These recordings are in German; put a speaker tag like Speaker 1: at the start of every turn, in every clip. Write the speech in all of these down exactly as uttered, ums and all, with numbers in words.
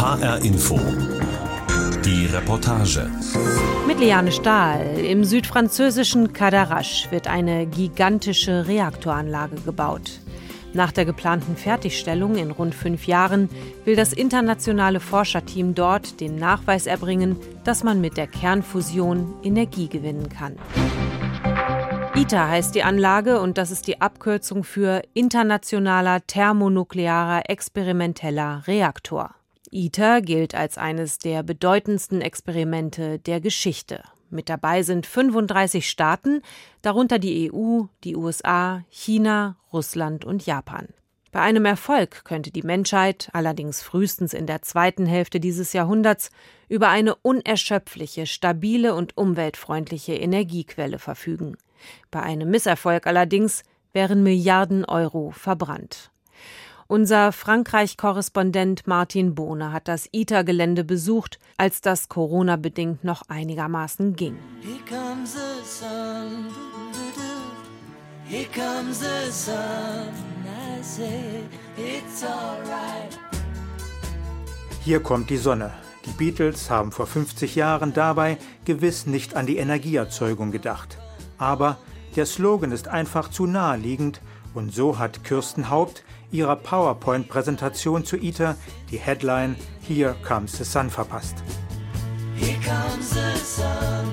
Speaker 1: H R Info. Die Reportage.
Speaker 2: Mit Liane Stahl. Im südfranzösischen Cadarache wird eine gigantische Reaktoranlage gebaut. Nach der geplanten Fertigstellung in rund fünf Jahren will das internationale Forscherteam dort den Nachweis erbringen, dass man mit der Kernfusion Energie gewinnen kann. ITER heißt die Anlage und das ist die Abkürzung für Internationaler Thermonuklearer Experimenteller Reaktor. ITER gilt als eines der bedeutendsten Experimente der Geschichte. Mit dabei sind fünfunddreißig Staaten, darunter die E U, die U S A, China, Russland und Japan. Bei einem Erfolg könnte die Menschheit, allerdings frühestens in der zweiten Hälfte dieses Jahrhunderts, über eine unerschöpfliche, stabile und umweltfreundliche Energiequelle verfügen. Bei einem Misserfolg allerdings wären Milliarden Euro verbrannt. Unser Frankreich-Korrespondent Martin Bohne hat das ITER-Gelände besucht, als das Corona-bedingt noch einigermaßen ging.
Speaker 3: Here comes the sun, here comes the sun, I say it's alright.
Speaker 4: Hier kommt die Sonne. Die Beatles haben vor fünfzig Jahren dabei gewiss nicht an die Energieerzeugung gedacht. Aber der Slogan ist einfach zu naheliegend und so hat Kirsten Haupt ihrer PowerPoint-Präsentation zu ITER die Headline Here Comes the Sun verpasst.
Speaker 3: Here comes the sun,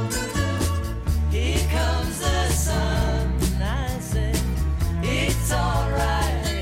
Speaker 3: here comes the sun, I say it's alright.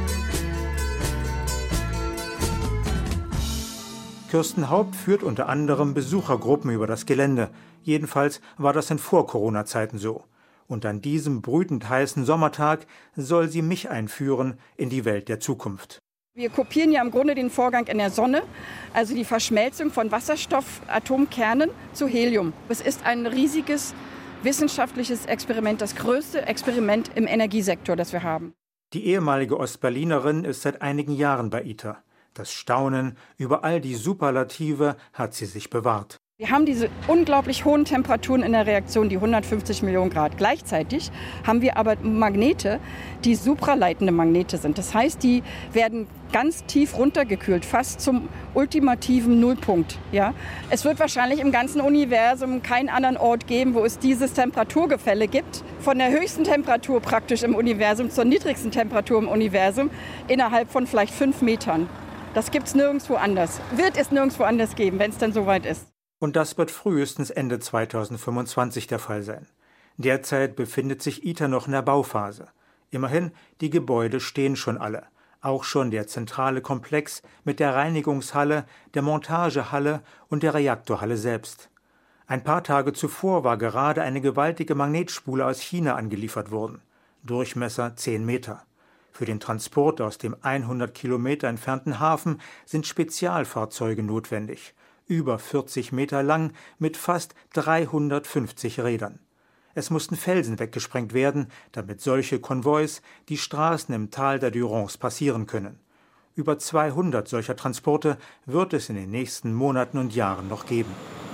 Speaker 4: Kirsten Haupt führt unter anderem Besuchergruppen über das Gelände. Jedenfalls war das in Vor-Corona-Zeiten so. Und an diesem brütend heißen Sommertag soll sie mich einführen in die Welt der Zukunft.
Speaker 5: Wir kopieren ja im Grunde den Vorgang in der Sonne, also die Verschmelzung von Wasserstoffatomkernen zu Helium. Es ist ein riesiges wissenschaftliches Experiment, das größte Experiment im Energiesektor, das wir haben.
Speaker 4: Die ehemalige Ostberlinerin ist seit einigen Jahren bei ITER. Das Staunen über all die Superlative hat sie sich bewahrt.
Speaker 5: Wir haben diese unglaublich hohen Temperaturen in der Reaktion, die hundertfünfzig Millionen Grad. Gleichzeitig haben wir aber Magnete, die supraleitende Magnete sind. Das heißt, die werden ganz tief runtergekühlt, fast zum ultimativen Nullpunkt. Ja? Es wird wahrscheinlich im ganzen Universum keinen anderen Ort geben, wo es dieses Temperaturgefälle gibt. Von der höchsten Temperatur praktisch im Universum zur niedrigsten Temperatur im Universum innerhalb von vielleicht fünf Metern. Das gibt es nirgendwo anders. Wird es nirgendwo anders geben, wenn es dann soweit ist.
Speaker 4: Und das wird frühestens Ende zweitausendfünfundzwanzig der Fall sein. Derzeit befindet sich ITER noch in der Bauphase. Immerhin, die Gebäude stehen schon alle. Auch schon der zentrale Komplex mit der Reinigungshalle, der Montagehalle und der Reaktorhalle selbst. Ein paar Tage zuvor war gerade eine gewaltige Magnetspule aus China angeliefert worden. Durchmesser zehn Meter. Für den Transport aus dem hundert Kilometer entfernten Hafen sind Spezialfahrzeuge notwendig. Über vierzig Meter lang mit fast dreihundertfünfzig Rädern. Es mussten Felsen weggesprengt werden, damit solche Konvois die Straßen im Tal der Durance passieren können. Über zweihundert solcher Transporte wird es in den nächsten Monaten und Jahren noch geben.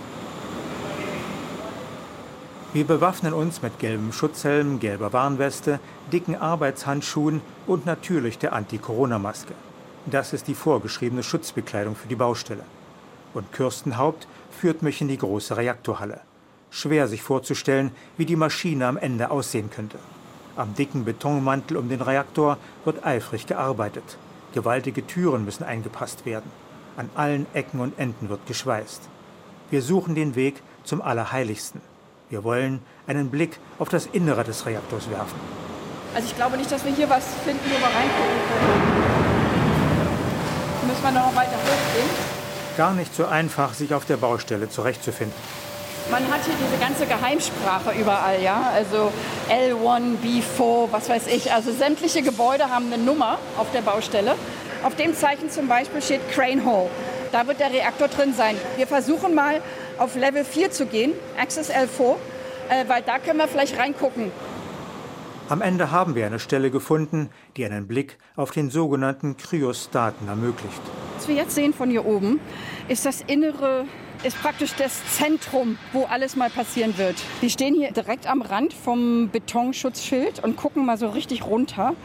Speaker 4: Wir bewaffnen uns mit gelbem Schutzhelm, gelber Warnweste, dicken Arbeitshandschuhen und natürlich der Anti-Corona-Maske. Das ist die vorgeschriebene Schutzbekleidung für die Baustelle. Und Kirsten Haupt führt mich in die große Reaktorhalle. Schwer sich vorzustellen, wie die Maschine am Ende aussehen könnte. Am dicken Betonmantel um den Reaktor wird eifrig gearbeitet. Gewaltige Türen müssen eingepasst werden. An allen Ecken und Enden wird geschweißt. Wir suchen den Weg zum Allerheiligsten. Wir wollen einen Blick auf das Innere des Reaktors werfen.
Speaker 5: Also ich glaube nicht, dass wir hier was finden, wo wir reingucken können. Müssen wir noch weiter hochgehen?
Speaker 4: Gar nicht so einfach, sich auf der Baustelle zurechtzufinden.
Speaker 5: Man hat hier diese ganze Geheimsprache überall, ja, also L eins, B vier, was weiß ich. Also sämtliche Gebäude haben eine Nummer auf der Baustelle. Auf dem Zeichen zum Beispiel steht Crane Hall. Da wird der Reaktor drin sein. Wir versuchen mal auf Level vier zu gehen, Access L vier, äh, weil da können wir vielleicht reingucken.
Speaker 4: Am Ende haben wir eine Stelle gefunden, die einen Blick auf den sogenannten Kryostaten ermöglicht.
Speaker 5: Was wir jetzt sehen von hier oben, ist das Innere, ist praktisch das Zentrum, wo alles mal passieren wird. Wir stehen hier direkt am Rand vom Betonschutzschild und gucken mal so richtig runter.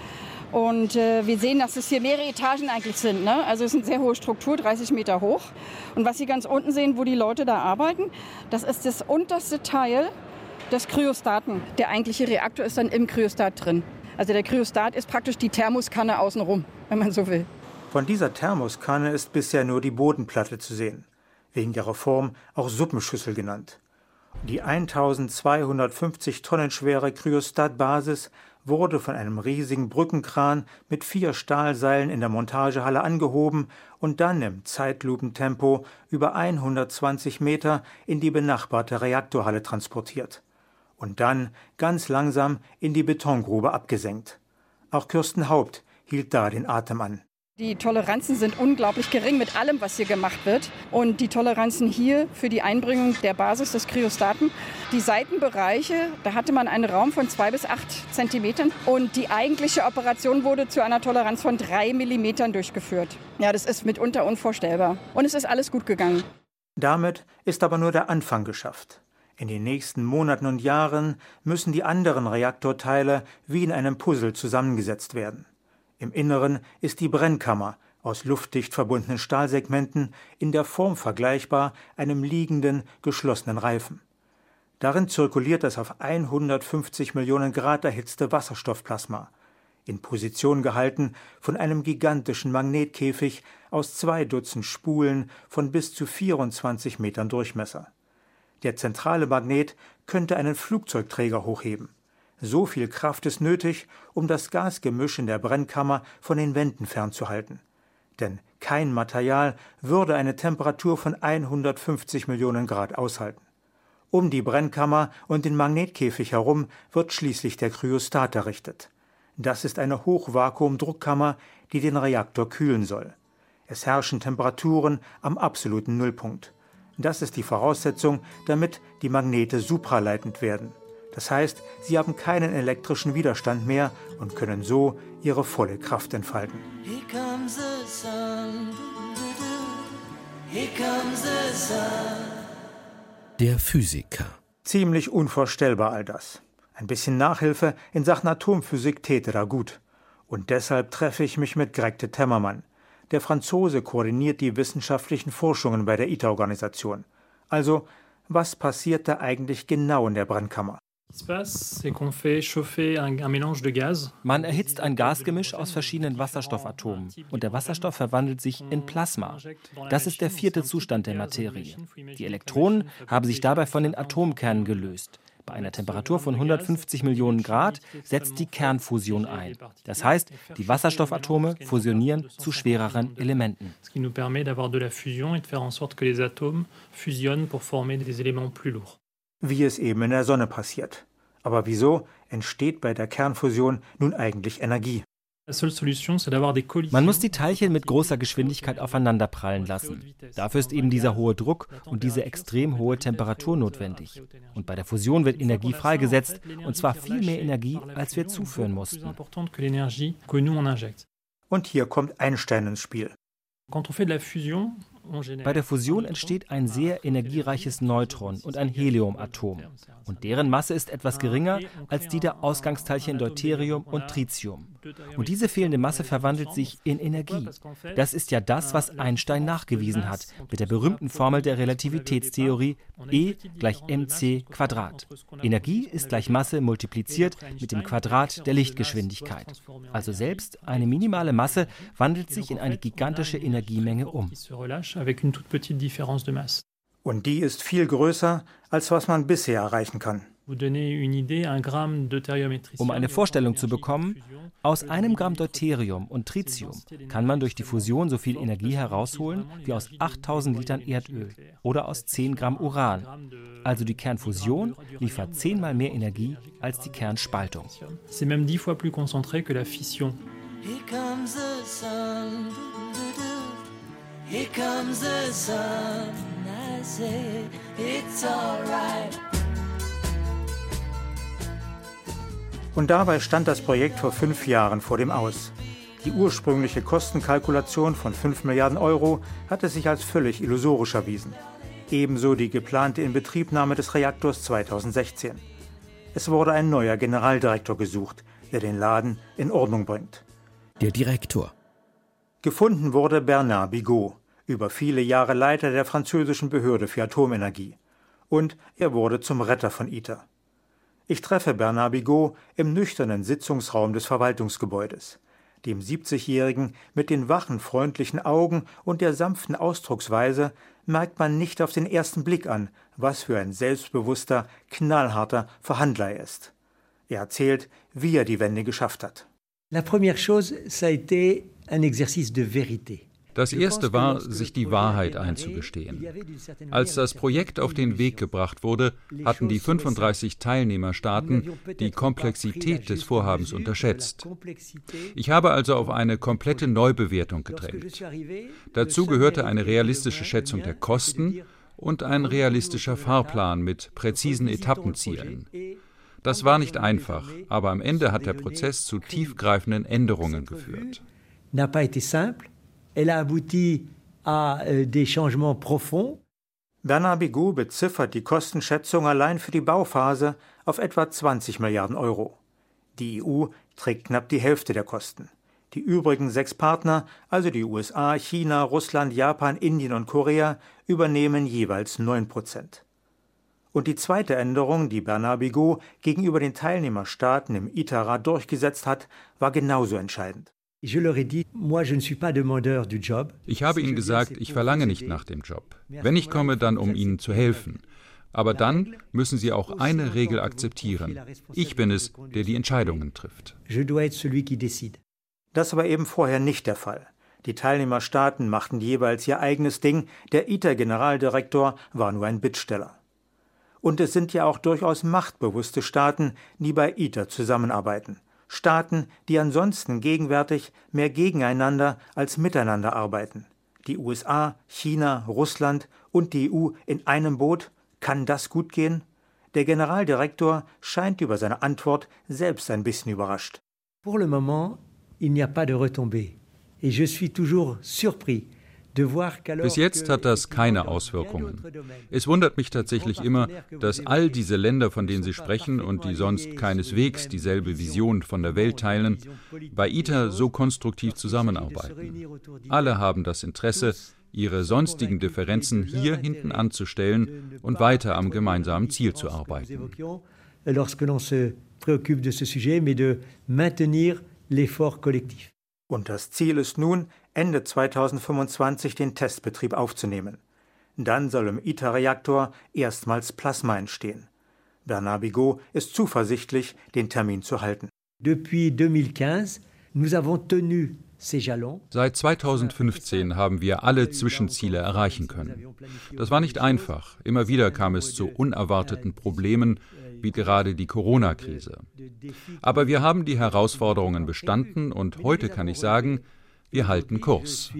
Speaker 5: Und äh, wir sehen, dass es hier mehrere Etagen eigentlich sind. Ne? Also es ist eine sehr hohe Struktur, dreißig Meter hoch. Und was Sie ganz unten sehen, wo die Leute da arbeiten, das ist das unterste Teil des Kryostaten. Der eigentliche Reaktor ist dann im Kryostat drin. Also der Kryostat ist praktisch die Thermoskanne außenrum, wenn man so will.
Speaker 4: Von dieser Thermoskanne ist bisher nur die Bodenplatte zu sehen, wegen ihrer Form auch Suppenschüssel genannt. Die eintausendzweihundertfünfzig Tonnen schwere Kryostatbasis wurde von einem riesigen Brückenkran mit vier Stahlseilen in der Montagehalle angehoben und dann im Zeitlupentempo über hundertzwanzig Meter in die benachbarte Reaktorhalle transportiert. Und dann ganz langsam in die Betongrube abgesenkt. Auch Kirsten Haupt hielt da den Atem an.
Speaker 5: Die Toleranzen sind unglaublich gering mit allem, was hier gemacht wird. Und die Toleranzen hier für die Einbringung der Basis des Kryostaten, die Seitenbereiche, da hatte man einen Raum von zwei bis acht Zentimetern. Und die eigentliche Operation wurde zu einer Toleranz von drei Millimetern durchgeführt. Ja, das ist mitunter unvorstellbar. Und es ist alles gut gegangen.
Speaker 4: Damit ist aber nur der Anfang geschafft. In den nächsten Monaten und Jahren müssen die anderen Reaktorteile wie in einem Puzzle zusammengesetzt werden. Im Inneren ist die Brennkammer aus luftdicht verbundenen Stahlsegmenten in der Form vergleichbar einem liegenden, geschlossenen Reifen. Darin zirkuliert das auf hundertfünfzig Millionen Grad erhitzte Wasserstoffplasma, in Position gehalten von einem gigantischen Magnetkäfig aus zwei Dutzend Spulen von bis zu vierundzwanzig Metern Durchmesser. Der zentrale Magnet könnte einen Flugzeugträger hochheben. So viel Kraft ist nötig, um das Gasgemisch in der Brennkammer von den Wänden fernzuhalten. Denn kein Material würde eine Temperatur von hundertfünfzig Millionen Grad aushalten. Um die Brennkammer und den Magnetkäfig herum wird schließlich der Kryostat errichtet. Das ist eine Hochvakuumdruckkammer, die den Reaktor kühlen soll. Es herrschen Temperaturen am absoluten Nullpunkt. Das ist die Voraussetzung, damit die Magnete supraleitend werden. Das heißt, sie haben keinen elektrischen Widerstand mehr und können so ihre volle Kraft entfalten.
Speaker 3: Here comes the sun. Do-do-do. Here comes the sun.
Speaker 1: Der Physiker.
Speaker 4: Ziemlich unvorstellbar all das. Ein bisschen Nachhilfe in Sachen Atomphysik täte da gut. Und deshalb treffe ich mich mit Greg de Temmerman. Der Franzose koordiniert die wissenschaftlichen Forschungen bei der ITER-Organisation. Also, was passiert da eigentlich genau in der Brennkammer?
Speaker 6: Man erhitzt ein Gasgemisch aus verschiedenen Wasserstoffatomen und der Wasserstoff verwandelt sich in Plasma. Das ist der vierte Zustand der Materie. Die Elektronen haben sich dabei von den Atomkernen gelöst. Bei einer Temperatur von hundertfünfzig Millionen Grad setzt die Kernfusion ein. Das heißt, die Wasserstoffatome fusionieren zu schwereren Elementen.
Speaker 4: Wie es eben in der Sonne passiert. Aber wieso entsteht bei der Kernfusion nun eigentlich Energie?
Speaker 6: Man muss die Teilchen mit großer Geschwindigkeit aufeinanderprallen lassen. Dafür ist eben dieser hohe Druck und diese extrem hohe Temperatur notwendig. Und bei der Fusion wird Energie freigesetzt, und zwar viel mehr Energie, als wir zuführen mussten.
Speaker 4: Und hier kommt Einstein ins Spiel.
Speaker 6: Bei der Fusion entsteht ein sehr energiereiches Neutron und ein Heliumatom. Und deren Masse ist etwas geringer als die der Ausgangsteilchen Deuterium und Tritium. Und diese fehlende Masse verwandelt sich in Energie. Das ist ja das, was Einstein nachgewiesen hat, mit der berühmten Formel der Relativitätstheorie E gleich mc Quadrat. Energie ist gleich Masse multipliziert mit dem Quadrat der Lichtgeschwindigkeit. Also selbst eine minimale Masse wandelt sich in eine gigantische Energiemenge um.
Speaker 4: Und die ist viel größer, als was man bisher erreichen kann.
Speaker 6: Um eine Vorstellung zu bekommen, aus einem Gramm Deuterium und Tritium kann man durch die Fusion so viel Energie herausholen wie aus achttausend Litern Erdöl oder aus zehn Gramm Uran. Also die Kernfusion liefert zehnmal mehr Energie als die Kernspaltung.
Speaker 3: C'est même dix fois plus concentré que la fission. Here comes the sun. Here comes the sun. I say it's all right.
Speaker 4: Und dabei stand das Projekt vor fünf Jahren vor dem Aus. Die ursprüngliche Kostenkalkulation von fünf Milliarden Euro hatte sich als völlig illusorisch erwiesen. Ebenso die geplante Inbetriebnahme des Reaktors zweitausendsechzehn. Es wurde ein neuer Generaldirektor gesucht, der den Laden in Ordnung bringt.
Speaker 7: der Direktor.
Speaker 4: Gefunden wurde Bernard Bigot, über viele Jahre Leiter der französischen Behörde für Atomenergie. Und er wurde zum Retter von ITER. Ich treffe Bernard Bigot im nüchternen Sitzungsraum des Verwaltungsgebäudes. Dem siebzigjährigen mit den wachen, freundlichen Augen und der sanften Ausdrucksweise merkt man nicht auf den ersten Blick an, was für ein selbstbewusster, knallharter Verhandler er ist. Er erzählt, wie er die Wende geschafft hat.
Speaker 8: La première chose, ça a été un exercice de vérité.
Speaker 9: Das erste war, sich die Wahrheit einzugestehen. Als das Projekt auf den Weg gebracht wurde, hatten die fünfunddreißig Teilnehmerstaaten die Komplexität des Vorhabens unterschätzt. Ich habe also auf eine komplette Neubewertung gedrängt. Dazu gehörte eine realistische Schätzung der Kosten und ein realistischer Fahrplan mit präzisen Etappenzielen. Das war nicht einfach, aber am Ende hat der Prozess zu tiefgreifenden Änderungen geführt.
Speaker 8: Elle a abouti à des changements profonds.
Speaker 4: Bernard Bigot beziffert die Kostenschätzung allein für die Bauphase auf etwa zwanzig Milliarden Euro. Die E U trägt knapp die Hälfte der Kosten. Die übrigen sechs Partner, also die U S A, China, Russland, Japan, Indien und Korea, übernehmen jeweils neun Prozent. Und die zweite Änderung, die Bernard Bigot gegenüber den Teilnehmerstaaten im ITER-Rat durchgesetzt hat, war genauso entscheidend.
Speaker 9: Ich habe Ihnen gesagt, ich verlange nicht nach dem Job. Wenn ich komme, dann um Ihnen zu helfen. Aber dann müssen Sie auch eine Regel akzeptieren. Ich bin es, der die Entscheidungen trifft.
Speaker 4: Das war eben vorher nicht der Fall. Die Teilnehmerstaaten machten jeweils ihr eigenes Ding, der ITER-Generaldirektor war nur ein Bittsteller. Und es sind ja auch durchaus machtbewusste Staaten, die bei ITER zusammenarbeiten. Staaten, die ansonsten gegenwärtig mehr gegeneinander als miteinander arbeiten. Die U S A, China, Russland und die E U in einem Boot, kann das gut gehen? Der Generaldirektor scheint über seine Antwort selbst ein bisschen überrascht.
Speaker 8: Pour le moment, il n'y a pas de retombées. Et je suis toujours surpris.
Speaker 9: Bis jetzt hat das keine Auswirkungen. Es wundert mich tatsächlich immer, dass all diese Länder, von denen Sie sprechen und die sonst keineswegs dieselbe Vision von der Welt teilen, bei ITER so konstruktiv zusammenarbeiten. Alle haben das Interesse, ihre sonstigen Differenzen hier hinten anzustellen und weiter am gemeinsamen Ziel zu arbeiten.
Speaker 4: Und das Ziel ist nun, Ende zweitausendfünfundzwanzig den Testbetrieb aufzunehmen. Dann soll im ITER-Reaktor erstmals Plasma entstehen. Bernard Bigot ist zuversichtlich, den Termin zu halten.
Speaker 9: Seit zweitausendfünfzehn haben wir alle Zwischenziele erreichen können. Das war nicht einfach. Immer wieder kam es zu unerwarteten Problemen, wie gerade die Corona-Krise. Aber wir haben die Herausforderungen bestanden und heute kann ich sagen, wir halten Kurs.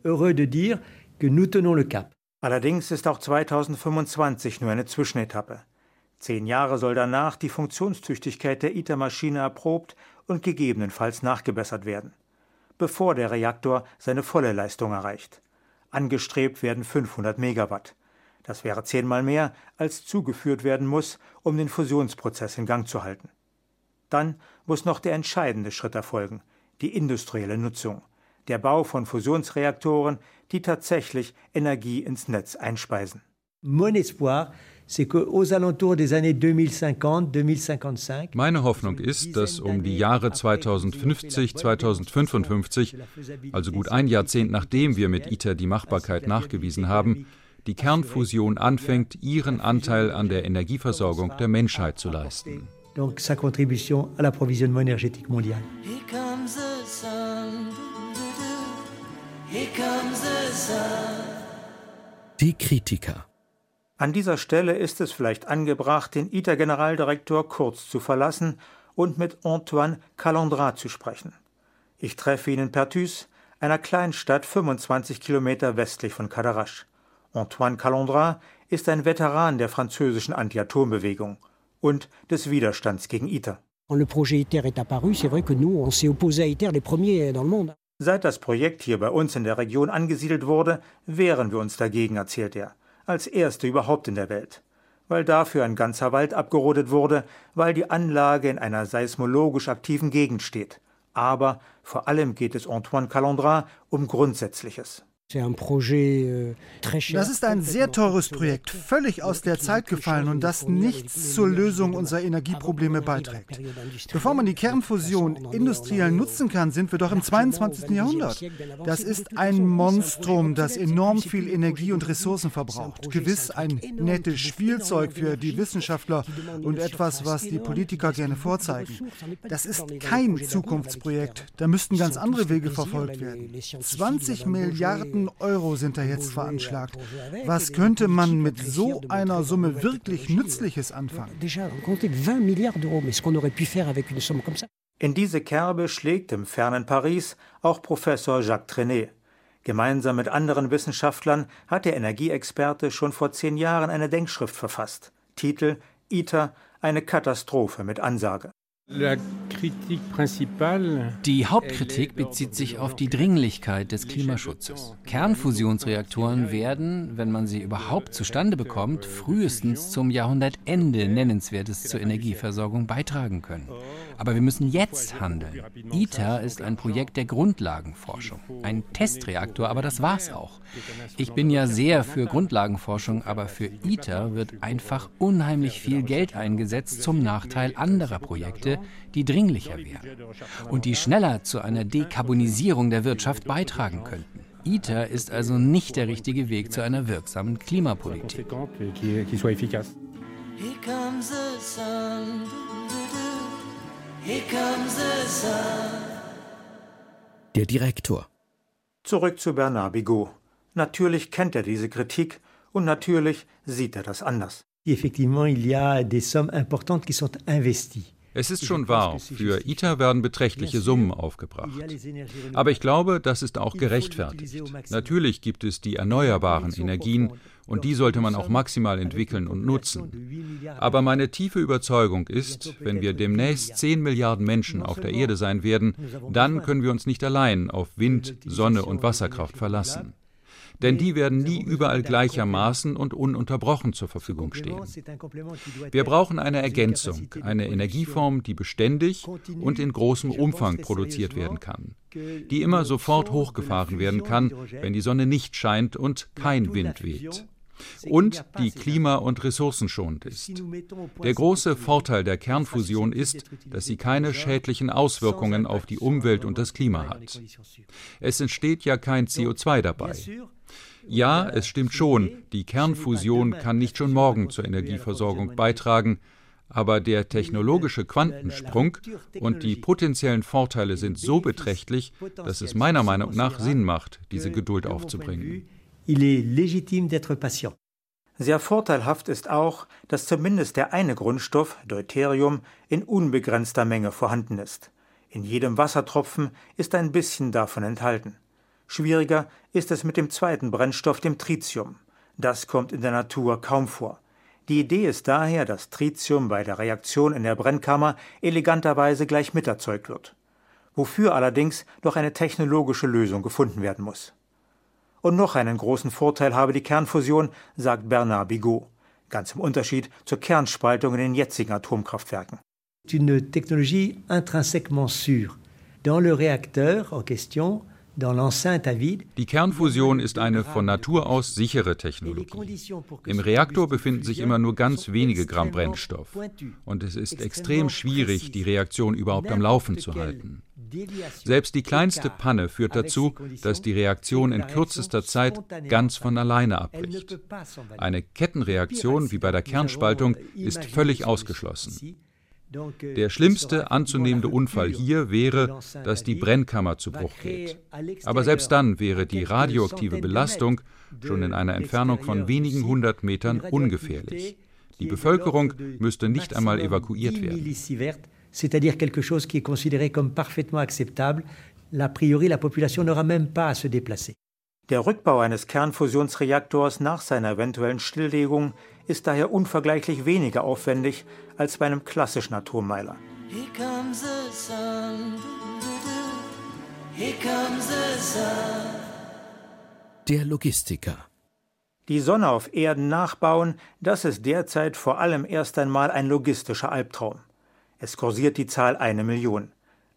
Speaker 4: Allerdings ist auch zweitausendfünfundzwanzig nur eine Zwischenetappe. Zehn Jahre soll danach die Funktionstüchtigkeit der ITER-Maschine erprobt und gegebenenfalls nachgebessert werden, bevor der Reaktor seine volle Leistung erreicht. Angestrebt werden fünfhundert Megawatt. Das wäre zehnmal mehr, als zugeführt werden muss, um den Fusionsprozess in Gang zu halten. Dann muss noch der entscheidende Schritt erfolgen, die industrielle Nutzung. Der Bau von Fusionsreaktoren, die tatsächlich Energie ins Netz einspeisen.
Speaker 9: Meine Hoffnung ist, dass um die Jahre zweitausendfünfzig, zweitausendfünfundfünfzig, also gut ein Jahrzehnt nachdem wir mit ITER die Machbarkeit nachgewiesen haben, die Kernfusion anfängt, ihren Anteil an der Energieversorgung der Menschheit zu leisten.
Speaker 8: Donc sa contribution à l'approvisionnement énergétique mondial.
Speaker 10: Here comes the sun. Here comes the sun.
Speaker 7: Die Kritiker.
Speaker 4: An dieser Stelle ist es vielleicht angebracht, den ITER-Generaldirektor kurz zu verlassen und mit Antoine Calandra zu sprechen. Ich treffe ihn in Perthus, einer Kleinstadt fünfundzwanzig Kilometer westlich von Cadarache. Antoine Calandra ist ein Veteran der französischen Anti-Atom-Bewegung und des Widerstands gegen ITER. Seit das Projekt hier bei uns in der Region angesiedelt wurde, wehren wir uns dagegen, erzählt er, als Erste überhaupt in der Welt. Weil dafür ein ganzer Wald abgerodet wurde, weil die Anlage in einer seismologisch aktiven Gegend steht. Aber vor allem geht es Antoine Calandra um Grundsätzliches.
Speaker 11: Das ist ein sehr teures Projekt, völlig aus der Zeit gefallen und das nichts zur Lösung unserer Energieprobleme beiträgt. Bevor man die Kernfusion industriell nutzen kann, sind wir doch im zweiundzwanzigsten Jahrhundert. Das ist ein Monstrum, das enorm viel Energie und Ressourcen verbraucht. Gewiss ein nettes Spielzeug für die Wissenschaftler und etwas, was die Politiker gerne vorzeigen. Das ist kein Zukunftsprojekt. Da müssten ganz andere Wege verfolgt werden. zwanzig Milliarden Euro sind da jetzt veranschlagt. Was könnte man mit so einer Summe wirklich Nützliches anfangen?
Speaker 4: In diese Kerbe schlägt im fernen Paris auch Professor Jacques Trenet. Gemeinsam mit anderen Wissenschaftlern hat der Energieexperte schon vor zehn Jahren eine Denkschrift verfasst. Titel ITER, eine Katastrophe mit Ansage.
Speaker 12: Die Hauptkritik bezieht sich auf die Dringlichkeit des Klimaschutzes. Kernfusionsreaktoren werden, wenn man sie überhaupt zustande bekommt, frühestens zum Jahrhundertende Nennenswertes zur Energieversorgung beitragen können. Aber wir müssen jetzt handeln. ITER ist ein Projekt der Grundlagenforschung. Ein Testreaktor, aber das war's auch. Ich bin ja sehr für Grundlagenforschung, aber für ITER wird einfach unheimlich viel Geld eingesetzt zum Nachteil anderer Projekte, die dringlicher wären und die schneller zu einer Dekarbonisierung der Wirtschaft beitragen könnten. ITER ist also nicht der richtige Weg zu einer wirksamen Klimapolitik.
Speaker 7: Der Direktor.
Speaker 4: Zurück zu Bernard Bigot. Natürlich kennt er diese Kritik und natürlich sieht er das anders.
Speaker 8: Effectivement, il y a des sommes importantes qui sont investies.
Speaker 9: Es ist schon wahr, für ITER werden beträchtliche Summen aufgebracht. Aber ich glaube, das ist auch gerechtfertigt. Natürlich gibt es die erneuerbaren Energien und die sollte man auch maximal entwickeln und nutzen. Aber meine tiefe Überzeugung ist, wenn wir demnächst zehn Milliarden Menschen auf der Erde sein werden, dann können wir uns nicht allein auf Wind, Sonne und Wasserkraft verlassen. Denn die werden nie überall gleichermaßen und ununterbrochen zur Verfügung stehen. Wir brauchen eine Ergänzung, eine Energieform, die beständig und in großem Umfang produziert werden kann, die immer sofort hochgefahren werden kann, wenn die Sonne nicht scheint und kein Wind weht. Und die klima- und ressourcenschonend ist. Der große Vorteil der Kernfusion ist, dass sie keine schädlichen Auswirkungen auf die Umwelt und das Klima hat. Es entsteht ja kein C O zwei dabei. Ja, es stimmt schon, die Kernfusion kann nicht schon morgen zur Energieversorgung beitragen, aber der technologische Quantensprung und die potenziellen Vorteile sind so beträchtlich, dass es meiner Meinung nach Sinn macht, diese Geduld aufzubringen.
Speaker 4: Sehr vorteilhaft ist auch, dass zumindest der eine Grundstoff, Deuterium, in unbegrenzter Menge vorhanden ist. In jedem Wassertropfen ist ein bisschen davon enthalten. Schwieriger ist es mit dem zweiten Brennstoff, dem Tritium. Das kommt in der Natur kaum vor. Die Idee ist daher, dass Tritium bei der Reaktion in der Brennkammer eleganterweise gleich miterzeugt wird. Wofür allerdings noch eine technologische Lösung gefunden werden muss. Und noch einen großen Vorteil habe die Kernfusion, sagt Bernard Bigot. Ganz im Unterschied zur Kernspaltung in den jetzigen Atomkraftwerken.
Speaker 8: Une technologie intrinsèquement sûre. Dans le réacteur en question, dans l'enceinte à vide.
Speaker 9: Die Kernfusion ist eine von Natur aus sichere Technologie. Im Reaktor befinden sich immer nur ganz wenige Gramm Brennstoff. Und es ist extrem schwierig, die Reaktion überhaupt am Laufen zu halten. Selbst die kleinste Panne führt dazu, dass die Reaktion in kürzester Zeit ganz von alleine abbricht. Eine Kettenreaktion wie bei der Kernspaltung ist völlig ausgeschlossen. Der schlimmste anzunehmende Unfall hier wäre, dass die Brennkammer zu Bruch geht. Aber selbst dann wäre die radioaktive Belastung schon in einer Entfernung von wenigen hundert Metern ungefährlich. Die Bevölkerung müsste nicht einmal evakuiert werden.
Speaker 8: C'est-à-dire quelque chose qui est considéré comme parfaitement acceptable. A priori, la population n'aura même pas à se déplacer.
Speaker 4: Der Rückbau eines Kernfusionsreaktors nach seiner eventuellen Stilllegung ist daher unvergleichlich weniger aufwendig als bei einem klassischen Atommeiler.
Speaker 10: Here comes the sun. Here comes the sun.
Speaker 7: Der Logistiker.
Speaker 4: Die Sonne auf Erden nachbauen, das ist derzeit vor allem erst einmal ein logistischer Albtraum. Es kursiert die Zahl eine Million.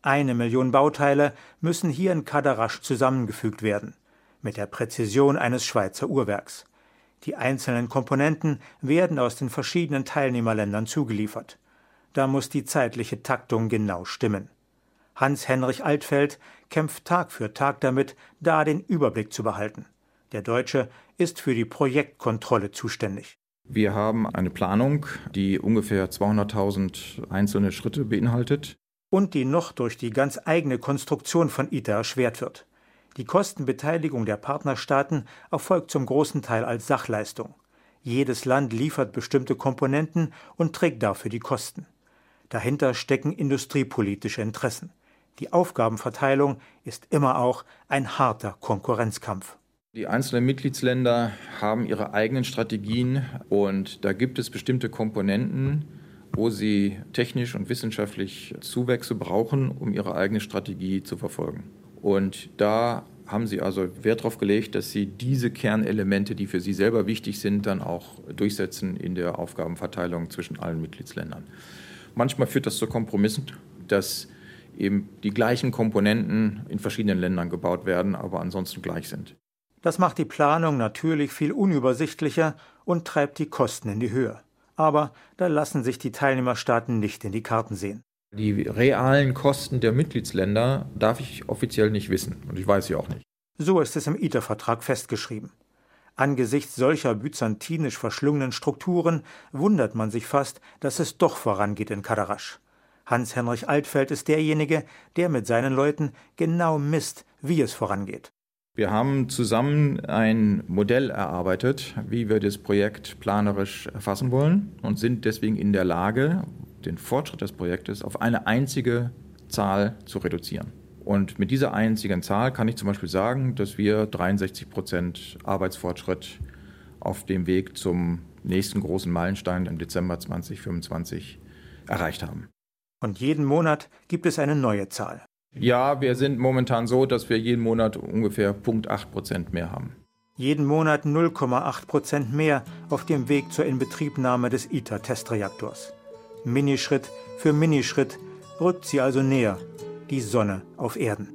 Speaker 4: Eine Million Bauteile müssen hier in Cadarache zusammengefügt werden, mit der Präzision eines Schweizer Uhrwerks. Die einzelnen Komponenten werden aus den verschiedenen Teilnehmerländern zugeliefert. Da muss die zeitliche Taktung genau stimmen. Hans-Henrich Altfeld kämpft Tag für Tag damit, da den Überblick zu behalten. Der Deutsche ist für die Projektkontrolle zuständig.
Speaker 13: Wir haben eine Planung, die ungefähr zweihunderttausend einzelne Schritte beinhaltet.
Speaker 4: Und die noch durch die ganz eigene Konstruktion von ITER erschwert wird. Die Kostenbeteiligung der Partnerstaaten erfolgt zum großen Teil als Sachleistung. Jedes Land liefert bestimmte Komponenten und trägt dafür die Kosten. Dahinter stecken industriepolitische Interessen. Die Aufgabenverteilung ist immer auch ein harter Konkurrenzkampf.
Speaker 13: Die einzelnen Mitgliedsländer haben ihre eigenen Strategien und da gibt es bestimmte Komponenten, wo sie technisch und wissenschaftlich Zuwächse brauchen, um ihre eigene Strategie zu verfolgen. Und da haben sie also Wert darauf gelegt, dass sie diese Kernelemente, die für sie selber wichtig sind, dann auch durchsetzen in der Aufgabenverteilung zwischen allen Mitgliedsländern. Manchmal führt das zu Kompromissen, dass eben die gleichen Komponenten in verschiedenen Ländern gebaut werden, aber ansonsten gleich sind.
Speaker 4: Das macht die Planung natürlich viel unübersichtlicher und treibt die Kosten in die Höhe. Aber da lassen sich die Teilnehmerstaaten nicht in die Karten sehen.
Speaker 13: Die realen Kosten der Mitgliedsländer darf ich offiziell nicht wissen und ich weiß sie auch nicht.
Speaker 4: So ist es im ITER-Vertrag festgeschrieben. Angesichts solcher byzantinisch verschlungenen Strukturen wundert man sich fast, dass es doch vorangeht in Cadarache. Hans-Henrich Altfeld ist derjenige, der mit seinen Leuten genau misst, wie es vorangeht.
Speaker 13: Wir haben zusammen ein Modell erarbeitet, wie wir das Projekt planerisch erfassen wollen und sind deswegen in der Lage, den Fortschritt des Projektes auf eine einzige Zahl zu reduzieren. Und mit dieser einzigen Zahl kann ich zum Beispiel sagen, dass wir dreiundsechzig Prozent Arbeitsfortschritt auf dem Weg zum nächsten großen Meilenstein im Dezember zweitausendfünfundzwanzig erreicht haben.
Speaker 4: Und jeden Monat gibt es eine neue Zahl.
Speaker 13: Ja, wir sind momentan so, dass wir jeden Monat ungefähr null Komma acht Prozent mehr haben.
Speaker 4: Jeden Monat null Komma acht Prozent mehr auf dem Weg zur Inbetriebnahme des ITER-Testreaktors. Minischritt für Minischritt rückt sie also näher, die Sonne auf Erden.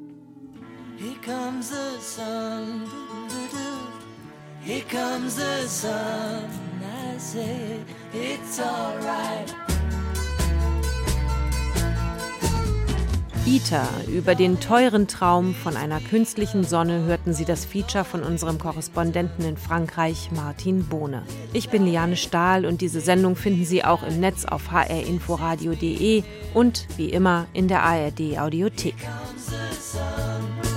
Speaker 10: Here comes the sun, here comes the sun, I say it's alright.
Speaker 2: ITER, über den teuren Traum von einer künstlichen Sonne, hörten Sie das Feature von unserem Korrespondenten in Frankreich, Martin Bohne. Ich bin Liane Stahl und diese Sendung finden Sie auch im Netz auf h r inforadio punkt d e und wie immer in der A R D Audiothek.
Speaker 10: Here comes the sun.